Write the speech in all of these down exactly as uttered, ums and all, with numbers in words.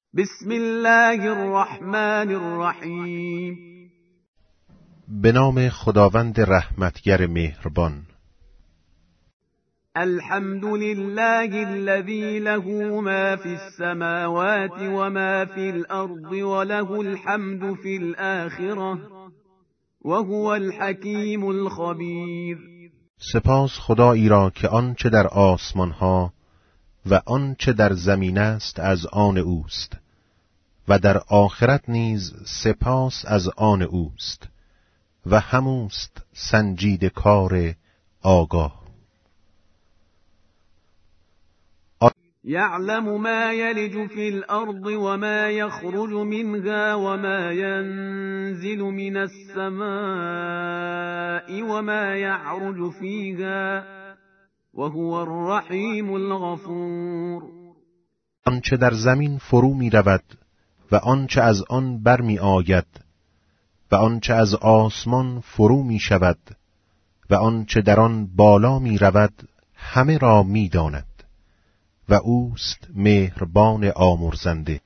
بسم الله الرحمن الرحیم. به نام خداوند رحمتگر مهربان. الحمد لله الذي له ما في السماوات وما في الأرض وله الحمد في الآخرة وهو الحكيم الخبير. سپاس خدایی را که آنچه در آسمان ها و آنچه در زمین است از آن اوست و در آخرت نیز سپاس از آن اوست و هموست سنجید کار آگاه. يعلم ما يلج في الأرض وما يخرج منها وما ينزل من السماء وما يعرج فيها وهو الرحيم الغفور. آنچه در زمین فرو می رود و آنچه از آن بر می آید و آنچه از آسمان فرو می شود و آنچه در آن بالا می رود همه را می داند و اوست مهربان آمرزنده.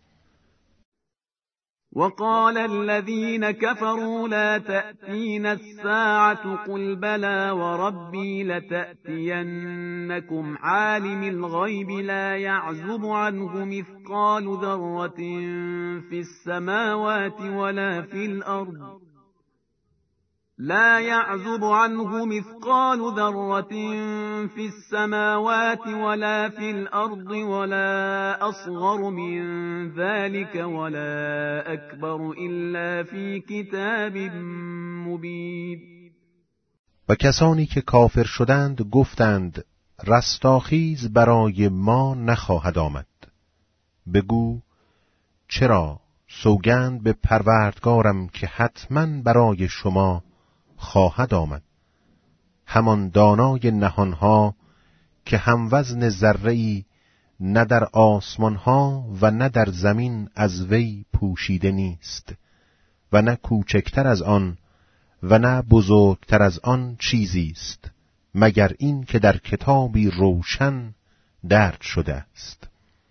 وقال الذين كفروا لا تأتين الساعة قل بلى وربي لتأتينكم عالم الغيب لا يعزب عنه مثقال ذرة في السماوات ولا في الأرض لا يعزب عنه مثقال ذرة في السماوات ولا في الأرض ولا أصغر من ذلك ولا أكبر إلا في كتاب مبين. و کسانی که کافر شدند گفتند رستاخیز برای ما نخواهد آمد. بگو چرا؟ سوگند به پروردگارم که حتما برای شما خواهد آمد. همان دانای نهانها که هم وزن ذره‌ای نه در آسمانها و نه در زمین از وی پوشیده نیست و نه کوچکتر از آن و نه بزرگتر از آن چیزی است مگر این که در کتابی روشن درج شده است.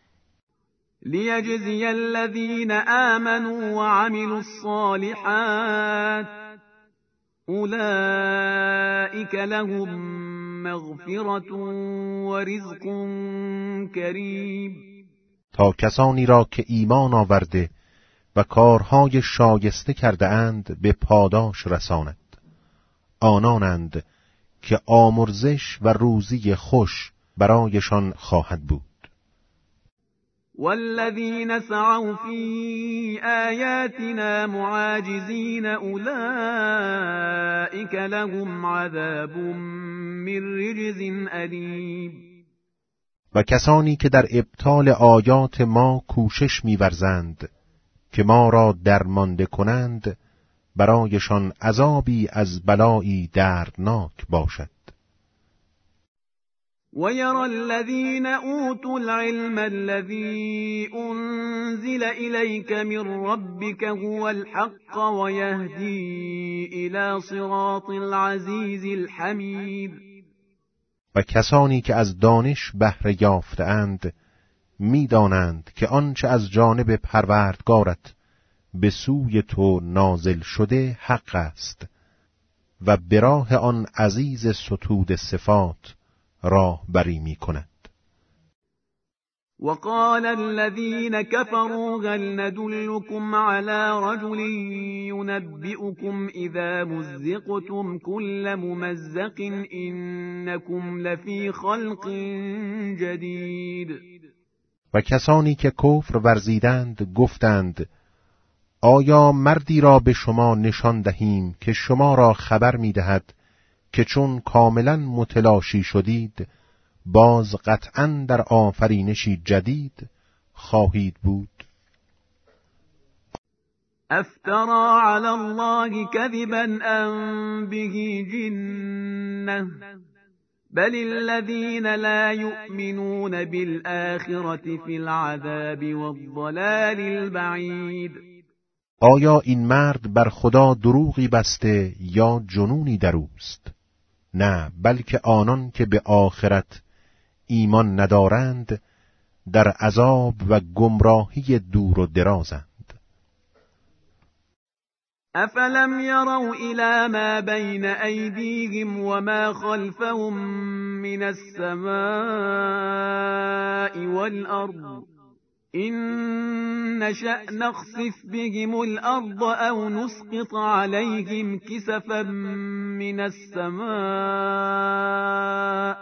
لیجزی الذین آمنوا وعملوا الصالحات اولئک لهم مغفرة و رزق کریم. تا کسانی را که ایمان آورده و کارهای شایسته کرده اند به پاداش رساند. آنانند که آمرزش و روزی خوش برایشان خواهد بود. والذین سعوا فی آیاتنا معاجزین اولئک لهم عذاب من رجز الیم. و کسانی که در ابطال آیات ما کوشش می‌ورزند که ما را درمانده کنند برایشان عذابی از بلایی دردناک باشد. وَيَرَى الَّذِينَ أُوتُوا الْعِلْمَ الَّذِي أُنزِلَ إِلَيْكَ مِنْ رَبِّكَ هُوَ الْحَقَّ وَيَهْدِي إِلَى صِرَاطِ الْعَزِيزِ الْحَمِيدِ. و کسانی که از دانش بهره یافته‌اند می‌دانند که آنچه از جانب پروردگارت به سوی تو نازل شده حق است و به راه آن عزیز ستود صفات راه بری می کند. وقال الذين كفروا هل ندلكم على رجل ينبئكم إذا مزقتم كل ممزق إنكم لفي خلق جديد. و کسانی که کفر ورزیدند گفتند آیا مردی را به شما نشان دهیم که شما را خبر می دهد که چون کاملا متلاشی شدید باز قطعاً در آفرینشی جدید خواهید بود. افترا علی الله کذبا ام به جنة بل الذین لا یؤمنون بالآخرة فی العذاب والضلال البعید. آیا این مرد بر خدا دروغی بسته یا جنونی در اوست؟ نه، بلکه آنان که به آخرت ایمان ندارند در عذاب و گمراهی دور و درازند. افلم يروا إلى ما بين أيديهم وما خلفهم من السماء والأرض إن نشأ نخسف بهم الأرض أو نسقط عليهم كسفا من السماء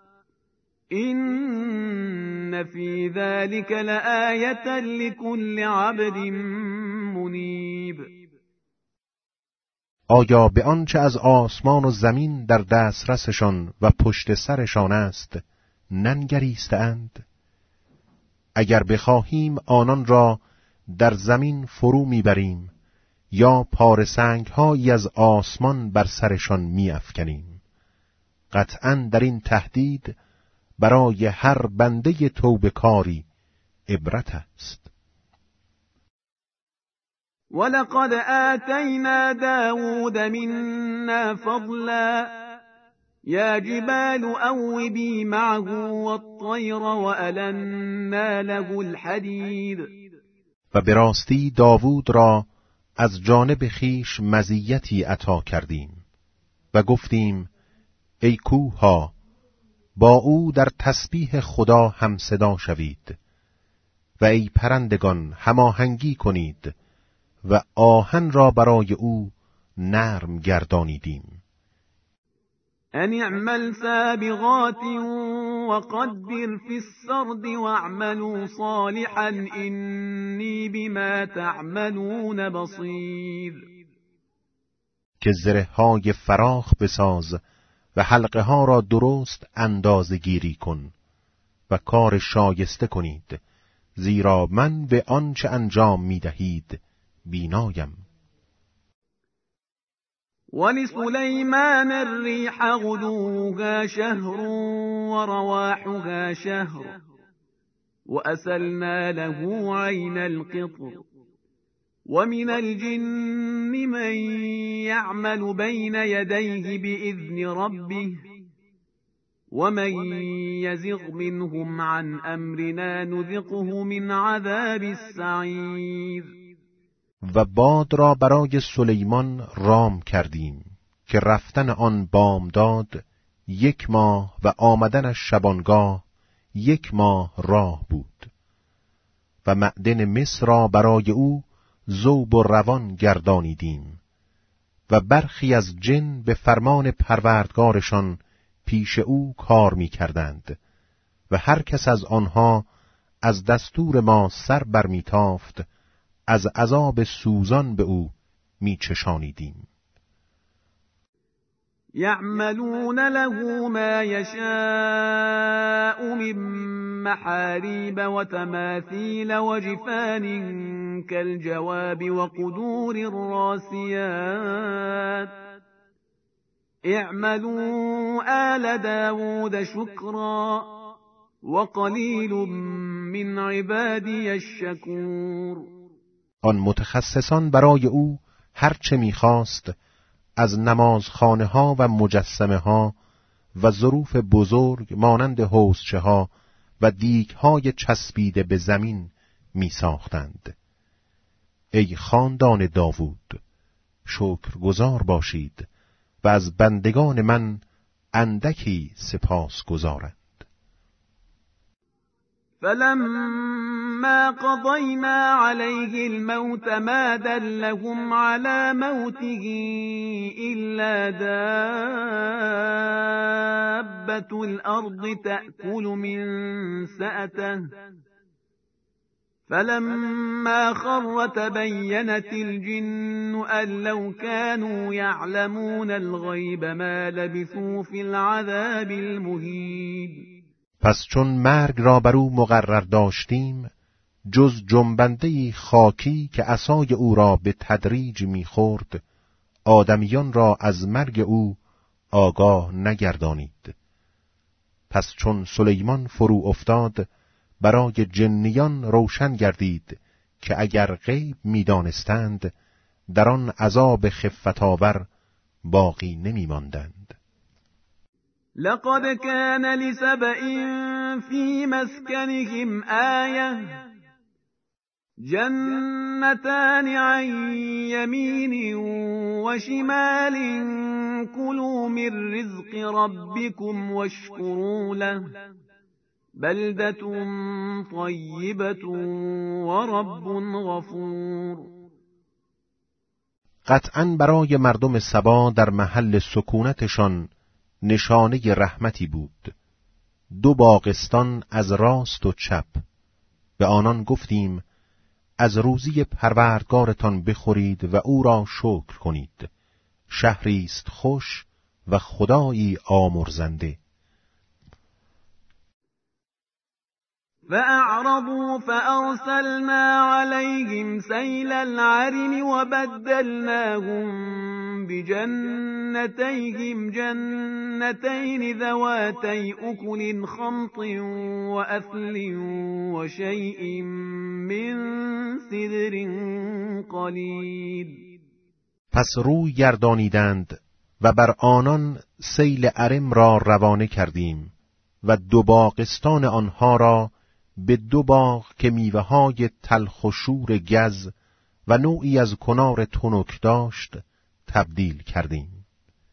إن في ذلك لآية لكل عبد منيب. آیا به آنچه از آسمان و زمین در دسترسشان و پشت سرشان است ننگریستند؟ اگر بخواهیم آنان را در زمین فرو میبریم یا پاره سنگ‌هایی از آسمان بر سرشان میافکنیم. قطعاً در این تهدید برای هر بنده توبه‌کاری عبرت است. ولقد آتینا داود منا فضلا یا جبال اوبی معه والطیر وألنا له الحدید. و به راستی داوود را از جانب خیش مزیتی عطا کردیم و گفتیم ای کوه‌ها با او در تسبیح خدا هم صدا شوید و ای پرندگان هماهنگی کنید و آهن را برای او نرم گردانیدیم. ان اعمل سابغات وقدر في السرد واعملوا صالحا إني بما تعملون بصیر. که زره های فراخ بساز و حلقه ها را درست اندازه گیری کن و کار شایسته کنید، زیرا من به آنچه انجام می دهید بینایم. ولسلیمان الریح غدوها شهر ورواحها شهر وأسلنا له عین القطر ومن الجن من يعمل بين يديه بإذن ربه ومن يزغ منهم عن أمرنا نذقه من عذاب السعیر. و باد را برای سلیمان رام کردیم که رفتن آن بامداد یک ماه و آمدنش شبانگاه یک ماه راه بود. و معدن مصر را برای او ذوب و روان گردانیدیم و برخی از جن به فرمان پروردگارشان پیش او کار می کردند و هر کس از آنها از دستور ما سر بر می تافت از عذاب سوزان به او می چشانیدیم. یعملون له ما یشاء من محاریب و تماثیل و جفان کالجواب و قدور الراسیات اعملوا آل داود شکرا و قلیل من عبادی الشکور. آن متخصصان برای او هر چه می‌خواست از نمازخانه ها و مجسمه ها و ظروف بزرگ مانند حوضچه ها و دیگ های چسبیده به زمین می ساختند. ای خاندان داوود، شکرگزار باشید و از بندگان من اندکی سپاس گزارند. فلما قضينا عليه الموت ما دلهم على موته إلا دابة الأرض تأكل من سأته فلما خر تبينت الجن أن لو كانوا يعلمون الغيب ما لبثوا في العذاب المهين. پس چون مرگ را بر او مقرر داشتیم، جز جنبنده‌ای خاکی که عصای او را به تدریج می‌خورد، آدمیان را از مرگ او آگاه نگردانید. پس چون سلیمان فرو افتاد، برای جنیان روشن گردید که اگر غیب می‌دانستند، در آن عذاب خفت‌آور باقی نمی‌ماندند. لقد كان لسبإ في مسكنهم آية جنتان عن يمين وشمال كلوا من رزق ربكم واشكروا له بلدة طیبة ورب غفور. قطعاً برای مردم سبا در محل سکونتشان نشانه رحمتی بود. دو باغستان از راست و چپ. به آنان گفتیم از روزی پروردگارتان بخورید و او را شکر کنید. شهری است خوش و خدایی آمرزنده. فأعرضوا فأرسلنا عليهم سيل العرم وبدلناهم بجنتيهم جنتين ذواتي أكل خمط وأثل وشيء من سدر قليل. پس روی گردانیدند و بر آنان سیل عرم را روانه کردیم و دو باغستان آنها را به دو باغ که میوه‌های تلخ و شور گز و نوعی از کنار تنک داشت تبدیل کردیم.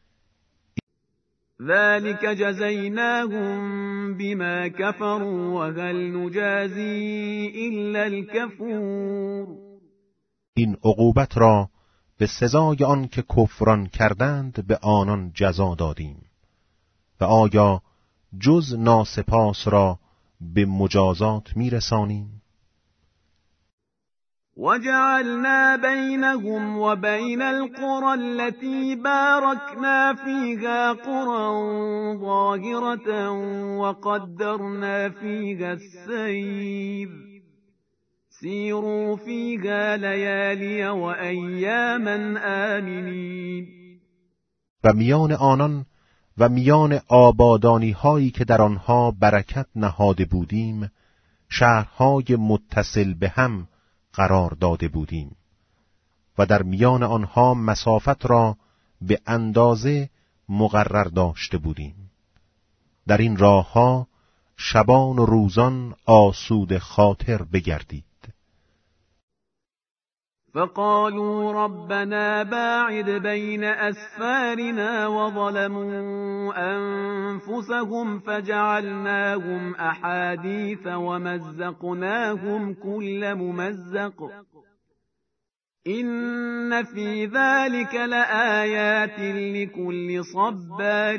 ذلك جزیناهم بما كفروا وهل نجازی الا الكفور. این عقوبت را به سزای آن که کفران کردند به آنان جزا دادیم و آیا جز ناسپاس را به مجازات میرسانیم؟ وجعلنا بينهم وبين القرى التي باركنا فيها قرى ظاهرة وقدرنا فيها السير سيروا فيها ليالي وأياما آمنين. و میان آنان و میان آبادانی هایی که در آنها برکت نهاده بودیم شهرهای متصل به هم قرار داده بودیم و در میان آنها مسافت را به اندازه مقرر داشته بودیم. در این راهها شبان و روزان آسود خاطر بگردید. فقالوا ربنا باعد بين أسفارنا وظلموا أنفسهم فجعلناهم أحاديث ومزقناهم كل ممزق إن في ذلك لآيات لكل صبار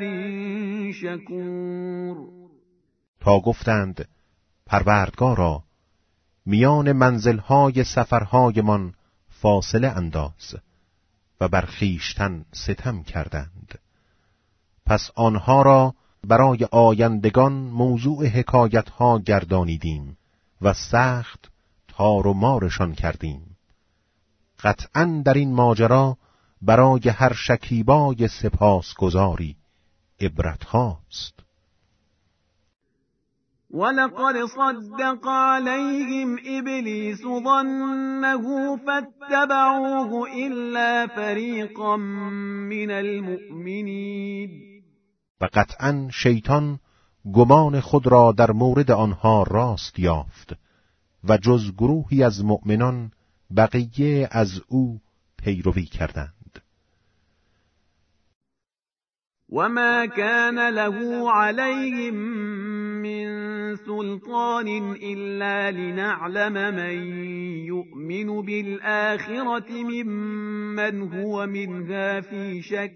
شكور. تا گفتند پروردگارا میان منزلهای سفرهایمان فاصله انداز و بر خویشتن ستم کردند. پس آنها را برای آیندگان موضوع حکایتها گردانیدیم و سخت تار و مارشان کردیم. قطعاً در این ماجرا برای هر شکیبای سپاسگزاری عبرت هاست. ولقد صدق عليهم إبليس ظنه فاتبعوه إلا فريقا من المؤمنين. و قطعاً شیطان گمان خود را در مورد آنها راست یافت و جز گروهی از مؤمنان بقیه از او پیروی کردند. وما كان له عليهم من سلطان إلا لنعلم من يؤمن بالآخرة ممن هو منها في شك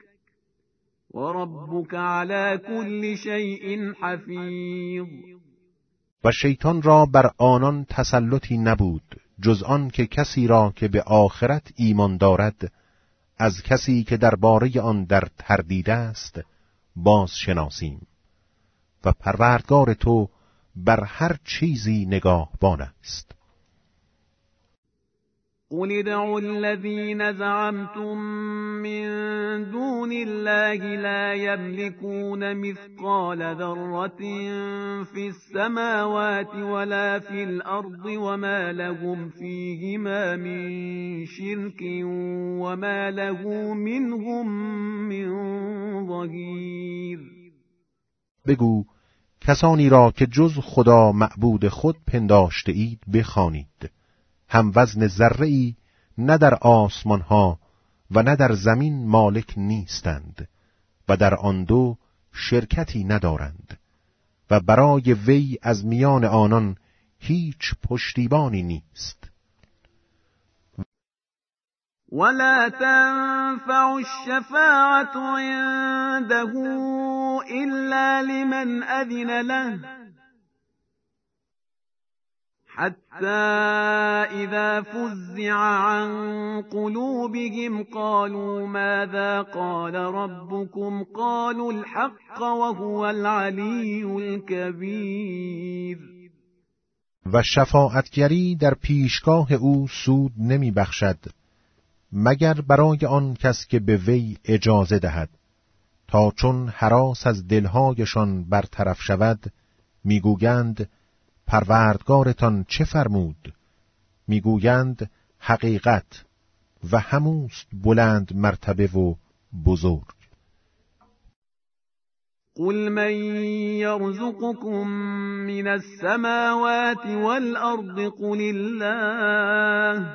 وربك على كل شيء حفيظ. و شیطان را بر آنان تسلطی نبود جز آن که کسی را که به آخرت ایمان دارد از کسی که درباره آن در تردید است باز شناسیم و پروردگار تو بر هر چیزی نگاهبان است. قل ادعوا الذين زعمتم من دون الله لا يملكون مثقال ذرة في السماوات ولا في الأرض وما لهم فيهما من شرك وما له منهم من ظهير. بگو کسانی را که جز خدا معبود خود پنداشته اید بخوانید، هم وزن ذره‌ای نه در آسمان ها و نه در زمین مالک نیستند و در آن دو شرکتی ندارند و برای وی از میان آنان هیچ پشتیبانی نیست. ولا تنفع الشفاعة عنده إلا لمن أذن له حتى إذا فزع عن قلوبهم قالوا ماذا قال ربكم قالوا الحق وهو العلي الكبير. و شفاعتگری در پیشگاه او سود نمی بخشد مگر برای آن کس که به وی اجازه دهد، تا چون هراس از دلهایشان برطرف شود میگویند پروردگارتان چه فرمود؟ میگویند حقیقت و هموست بلند مرتبه و بزرگ. قل من يرزقكم من السماوات والأرض قل الله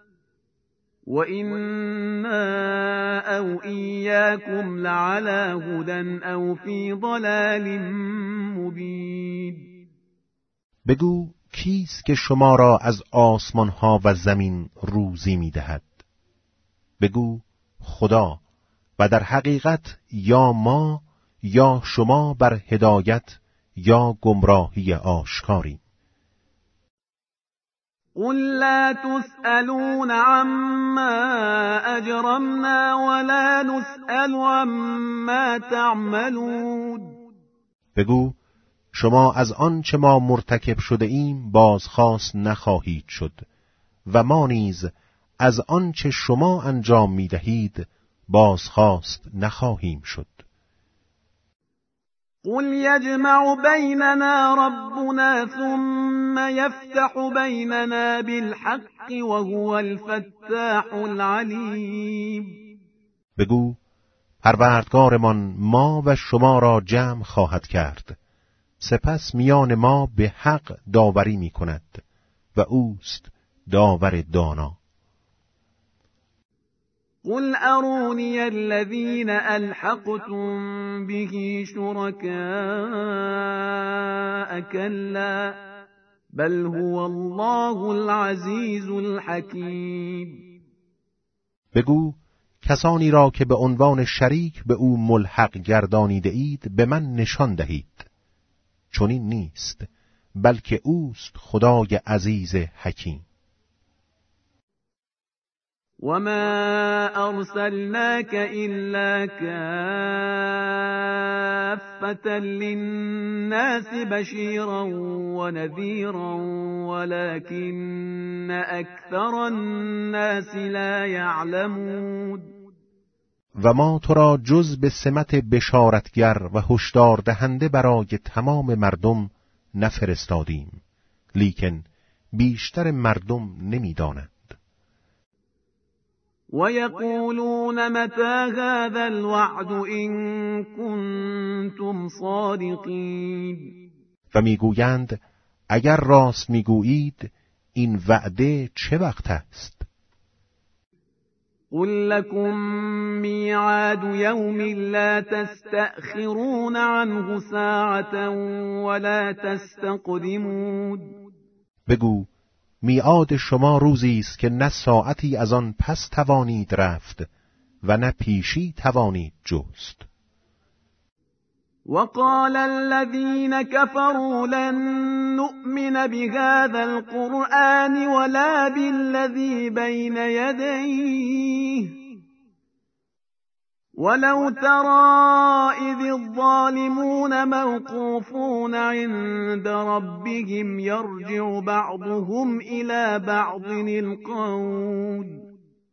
وإنا أو إياكم لعلى هدى أو في ضلال مبين. بگو کیست که شما را از آسمان ها و زمین روزی می دهد؟ بگو خدا، و در حقیقت یا ما یا شما بر هدایت یا گمراهی آشکاری. قل لا تسألون عما أجرمنا ولا نسأل عما تعملون. بگو شما از آن چه ما مرتکب شده ایم بازخواست نخواهید شد و ما نیز از آن چه شما انجام می دهید بازخواست نخواهیم شد. قل يجمع بيننا ربنا ثم يفتح بيننا بالحق وهو الفتاح العليم. بگو پروردگارمان ما و شما را جمع خواهد کرد، سپس میان ما به حق داوری می کند و اوست داور دانا. قل أروني الذين ألحقتم به شركاء كلا بل هو الله العزيز الحكيم. بگو کسانی را که به عنوان شریک به او ملحق گردانیده اید به من نشان دهید. چنین نیست، بلکه اوست خدای عزیز حکیم. وما أرسلناك إلا كافة للناس بشيرا ونذيرا ولكن أكثر الناس لا يعلمون. و ما تو را جز به سمت بشارتگر و هشدار دهنده برای تمام مردم نفرستادیم، لیکن بیشتر مردم نمی‌دانند. وَيَقُولُونَ مَتَى هَذَا الْوَعْدُ إِن كُنتُمْ صَادِقِينَ. و میگویند اگر راست میگویید این وعده چه وقت است؟ قُل لَّكُم مِّيعَادُ يَوْمٍ لَّا تَسْتَأْخِرُونَ عَنْهُ سَاعَةً وَلَا تَسْتَقْدِمُونَ. بگو میعاد شما روزی است که نه ساعتی از آن پس توانید رفت و نه پیشی توانید جست. وقال الذين كفروا لن نؤمن بهذا القرآن ولا بالذي بين يديه ولو ترى إذ الظالمون موقوفون عند ربهم يرجع بعضهم إلى بعض القول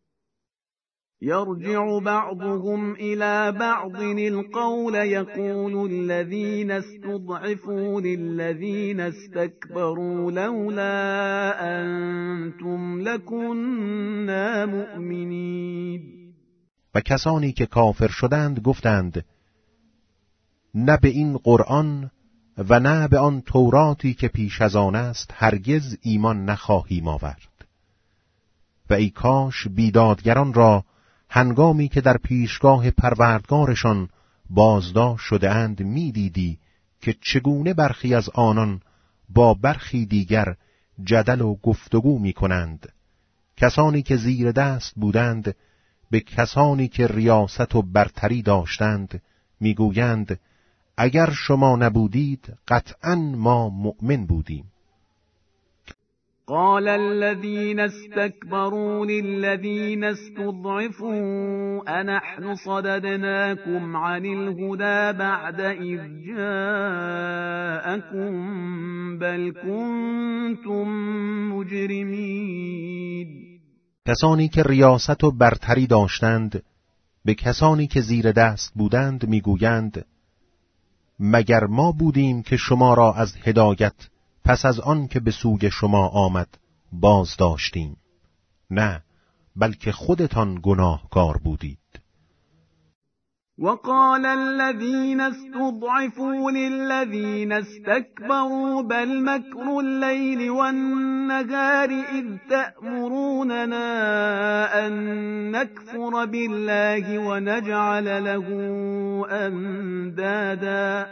يرجع بعضهم إلى بعض القول يقول الذين استضعفوا للذين استكبروا لولا أنتم لكنا مؤمنين. و کسانی که کافر شدند گفتند نه به این قرآن و نه به آن توراتی که پیش از آن است هرگز ایمان نخواهیم آورد. و ای کاش بیدادگران را هنگامی که در پیشگاه پروردگارشان بازداشت شده اند می دیدی که چگونه برخی از آنان با برخی دیگر جدل و گفتگو می کنند. کسانی که زیر دست بودند به کسانی که ریاست و برتری داشتند می گویند اگر شما نبودید قطعاً ما مؤمن بودیم. قال الذين استكبروا للذين استضعفوا أنحن صددناكم عن الهدى بعد إذ جاءكم بل كنتم مجرمين. کسانی که ریاست و برتری داشتند به کسانی که زیر دست بودند میگویند مگر ما بودیم که شما را از هدایت پس از آن که به سوی شما آمد باز داشتیم؟ نه، بلکه خودتان گناهکار بودید. وقال الذين استضعفوا للذين استكبروا بل مكر الليل والنهار إذ تأمروننا أن نكفر بالله ونجعل له أندادا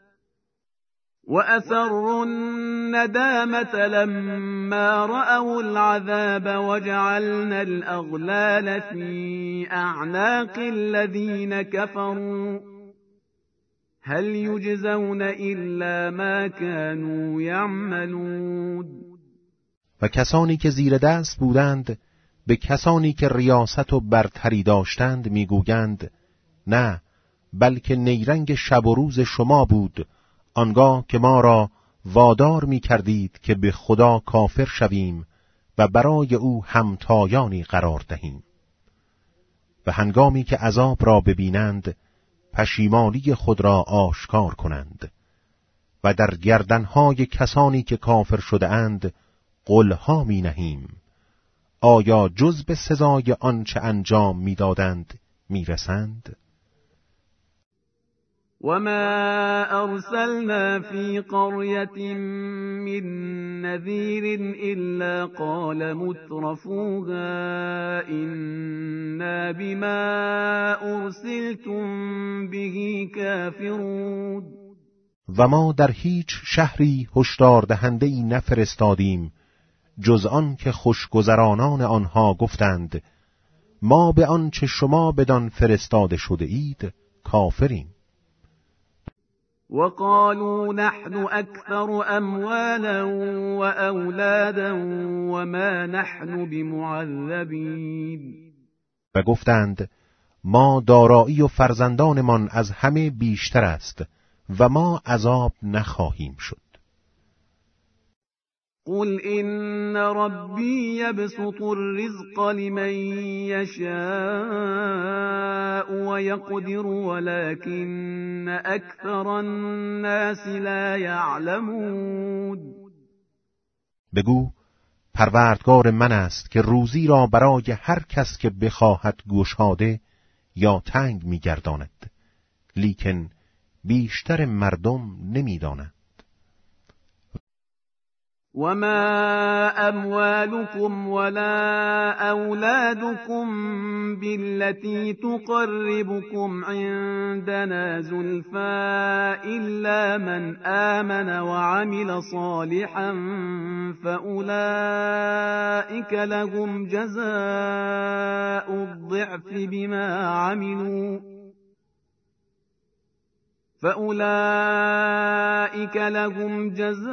وأسروا الندامة لما رأوا العذاب وجعلنا الأغلال في أعناق الذين كفروا هل يجزون إلا ما كانوا يعملون. و کسانی که زیر دست بودند به کسانی که ریاست و برتری داشتند میگویند نه، بلکه نیرنگ شب و روز شما بود آنگاه که ما را وادار می کردید که به خدا کافر شویم و برای او همتایانی قرار دهیم. و هنگامی که عذاب را ببینند پشیمانی خود را آشکار کنند و در گردنهای کسانی که کافر شده اند قلها می نهیم. آیا جز به سزای آنچه انجام می دادند می رسند؟ وما أرسلنا في قرية من نذير إلا قال مترفوها إنا بما أرسلتم به كافرون. و ما در هیچ شهری هشدار دهنده‌ای نفرستادیم جز آن که خوشگذرانان آنها گفتند ما به آنچه شما بدان فرستاده شده اید کافریم. وقالوا نحن أكثر أموالا وأولادا وما نحن بمعذبين. و گفتند ما دارایی و فرزندانمان از همه بیشتر است و ما عذاب نخواهیم شد. قل إن ربي يبسط الرزق لمن يشاء ويقدر ولكن أكثر الناس لا يعلمون. بگو پروردگار من است که روزی را برای هر کس که بخواهد گشاده یا تنگ می‌گرداند، لیکن بیشتر مردم نمی‌دانند. وما أموالكم ولا أولادكم بالتي تقربكم عندنا زلفى إلا من آمن وعمل صالحا فأولئك لهم جزاء الضعف بما عملوا فأولئك لهم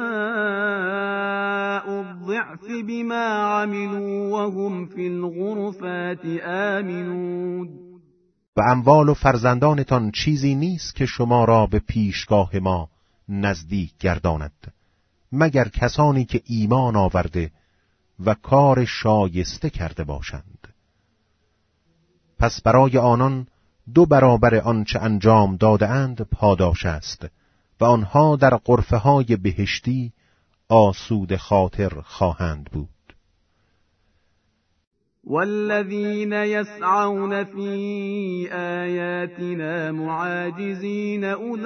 جزاء الضعف بما عملوا وهم في الغرفات آمنون. و اموال و فرزندانتان چیزی نیست که شما را به پیشگاه ما نزدیک گرداند مگر کسانی که ایمان آورده و کار شایسته کرده باشند. پس برای آنان دو برابر آنچه انجام داده‌اند پاداش است و آنها در غرفه های بهشتی آسود خاطر خواهند بود. والذين يسعون في آياتنا معاجزين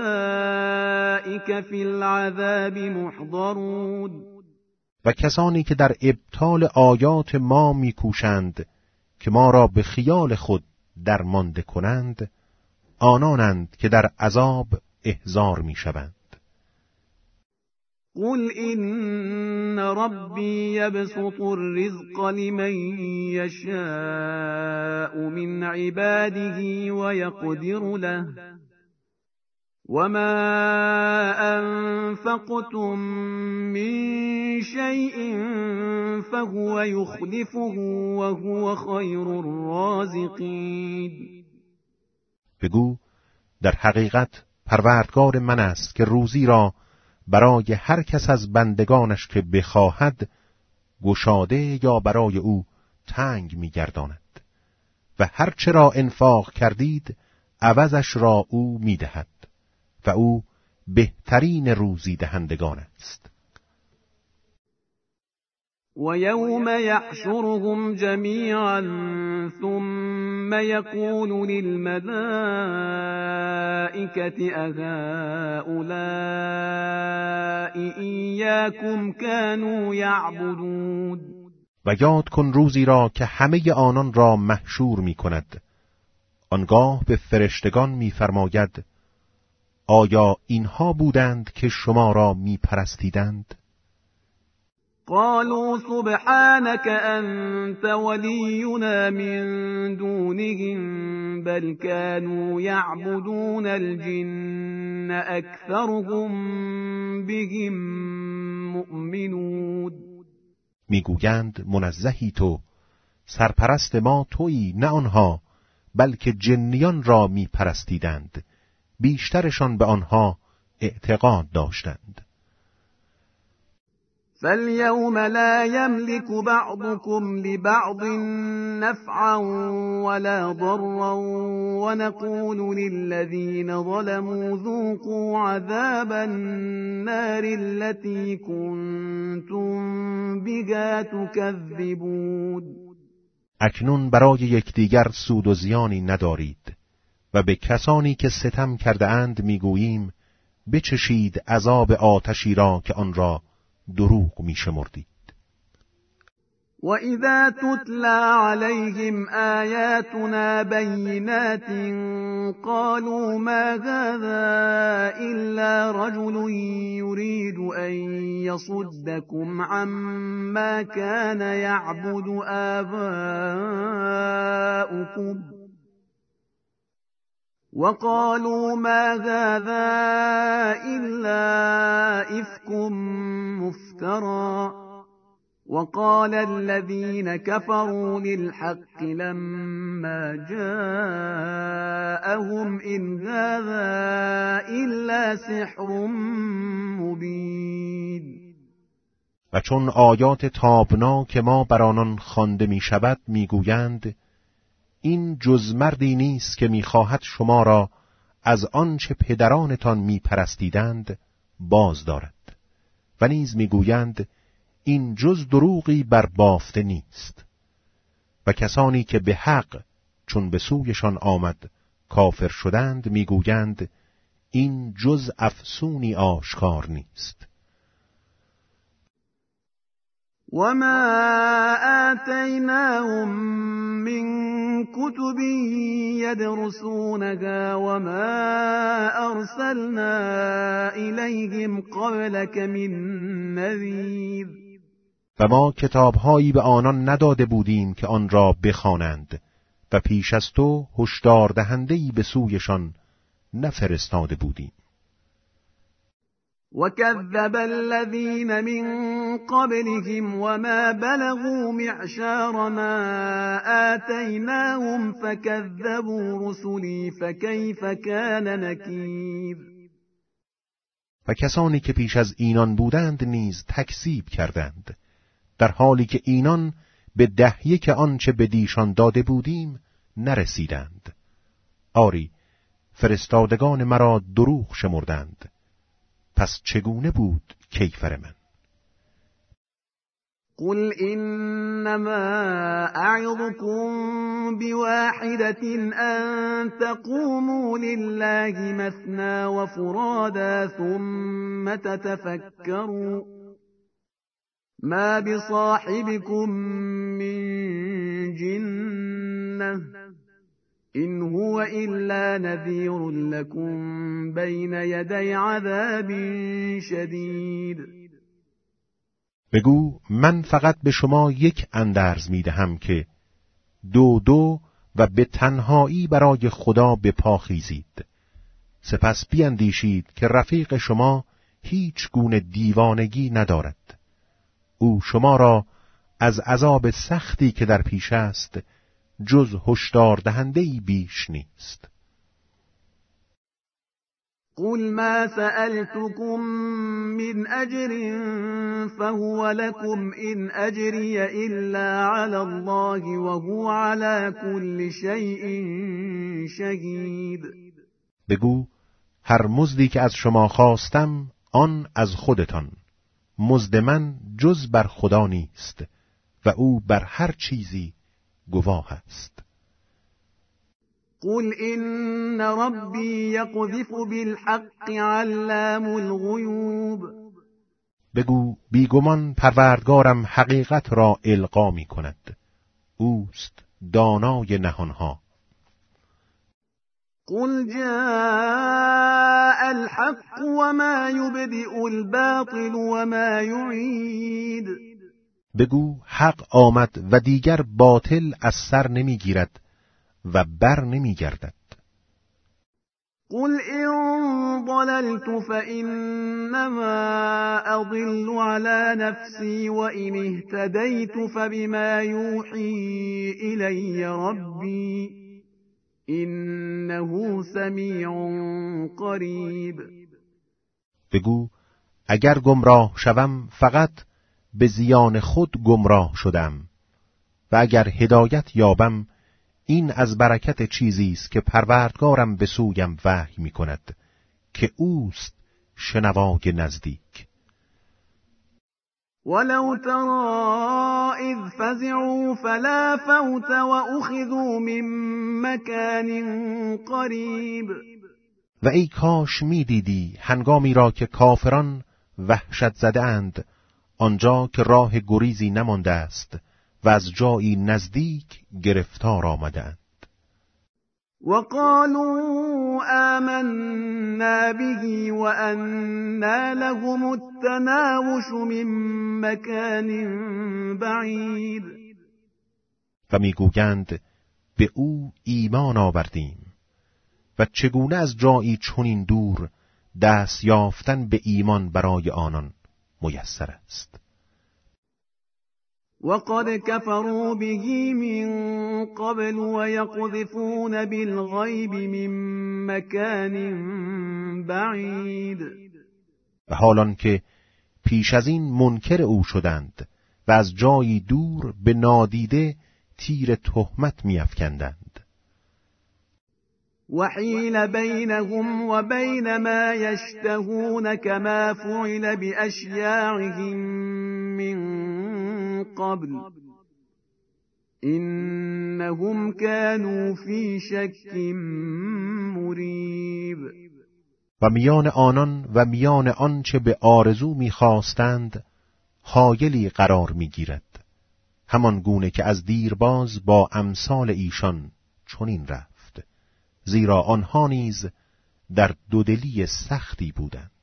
أولئك في العذاب محضرون. و کسانی که در ابطال آیات ما میکوشند که ما را به خیال خود درمانده کنند، آنانند که در عذاب احضار میشوند. قل إن ربي يبسط الرزق لمن يشاء من عباده ويقدر له وما أنفقتم من شيء فهو يخلفه وهو خير الرازقين. بگو در حقیقت پروردگار من است که روزی را برای هر کس از بندگانش که بخواهد گشاده یا برای او تنگ می‌گرداند و هر چه را انفاق کردید عوضش را او می‌دهد و او بهترین روزی دهندگان است. و یوم یحشرهم جمیعا ثم یقول للملائکة اهؤلاء ایاکم کانوا یعبدون. و یاد کن روزی را که همه آنان را محشور می کند. آنگاه به فرشتگان می فرماید آیا اینها بودند که شما را می پرستیدند؟ قالوا سبحانك أنت ولينا من دونهم بل كانوا يعبدون الجن أكثرهم بهم مؤمنون. میگویند منزهی تو، سرپرست ما تویی نه آنها، بلکه جنیان را می پرستیدند، بیشترشان به آنها اعتقاد داشتند. فاليوم لا يملك بعضكم لبعض نفعا ولا ضرا ونقول للذين ظلموا ذوقوا عذاب النار التي كنتم بها تكذبون. اکنون برای یکدیگر سود و زیانی ندارید و به کسانی که ستم کرده اند میگوییم بچشید عذاب آتشی را که آن را دروغ می شمردید. و اذا تتلى عليهم آیاتنا بینات قالوا ما هذا الا رجل يريد ان يصدكم عما كان يعبد آباؤكم وقالوا ما هذا إلا إفك مفترى وقال الذين كفروا للحق لما جاءهم إن هذا إلا سحر مبين. و چون آیات تابناک ما بر آنان خوانده می شود می گویند این جز مردی نیست که می‌خواهد شما را از آنچه پدرانتان می‌پرستیدند باز دارد و نیز می‌گویند این جز دروغی بر بافته نیست. و کسانی که به حق چون به سویشان آمد کافر شدند می‌گویند این جز افسونی آشکار نیست. وما آتيناهم من كتب يدرسونها وما أرسلنا إليهم قبلك من نذير. و ما کتابهایی به آنان نداده بودیم که آن را بخوانند و پیش از تو هشدار دهنده‌ای به سویشان نفرستاده بودیم. وكذب الذين من قبلهم وما بلغوا معشار ما آتيناهم فكذبوا رسلي فكيف كان نكير. و کسانی که پیش از اینان بودند نیز تکذیب کردند در حالی که اینان به دهیه که آنچه به دیشان داده بودیم نرسیدند. آری فرستادگان مرا دروغ شمردند، پس چگونه بود کیفر من؟ قل إنما أعظكم بواحدة أن تقوموا لله مثنى وفرادا ثم تتفكروا ما بصاحبكم من جنة إن هو إلا نذير لكم بين يدي عذاب شدید. بگو من فقط به شما یک اندرز می دهم که دو دو و به تنهایی برای خدا به پا خیزید. سپس بیندیشید که رفیق شما هیچ گونه دیوانگی ندارد. او شما را از عذاب سختی که در پیش است جز هشدار دهنده‌ای بیش نیست. قل ما سألتكم من أجر فهو لكم إن أجري إلا على الله وهو على كل شيء شهید. بگو هر مزدی که از شما خواستم آن از خودتان، مزد من جز بر خدا نیست و او بر هر چیزی گواه است. قل إن ربي يقذف بالحق علام الغیوب. بگو بیگمان پروردگارم حقیقت را القا می کند، اوست دانای نهانها. قل جاء الحق وما يبدئ الباطل وما يعید. بگو حق آمد و دیگر باطل از سر نمی گیرد و بر نمی گردد. قل إن ضللت فإنما أضل على نفسي وإن اهتديت فبما يوحي إلي ربي إنه سميع قریب. بگو اگر گمراه شوم فقط به زیان خود گمراه شدم و اگر هدایت یابم این از برکت چیزی است که پروردگارم به سویم وحی می کند که اوست شنوای نزدیک. ولو ترى إذ فزعوا فلا فوت وأخذوا من مكان قریب. و ای کاش می دیدی هنگامی را که کافران وحشت زده اند، آنجا که راه گریزی نمانده است و از جایی نزدیک گرفتار آمدند. وقالوا آمنا به وأنى لهم التناوش من مكان بعید. و میگویند به او ایمان آوردیم و چگونه از جایی چنین دور دست یافتن به ایمان برای آنان میسر است. وقد كفروا به من قبل ويقذفون بالغيب من مكان بعید. و حالان که پیش از این منکر او شدند و از جایی دور به نادیده تیر تهمت می‌افکندند. وحیل بینهم و بین ما یشتهون كما فعل بأشیاعهم من قبل انهم كانوا فی شک مریب. و میان آنان و میان آنچه به آرزو می‌خواستند حایلی قرار می‌گیرد، همان گونه که از دیرباز با امثال ایشان چنین رفت، زیرا آنها نیز در دودلی سختی بودند.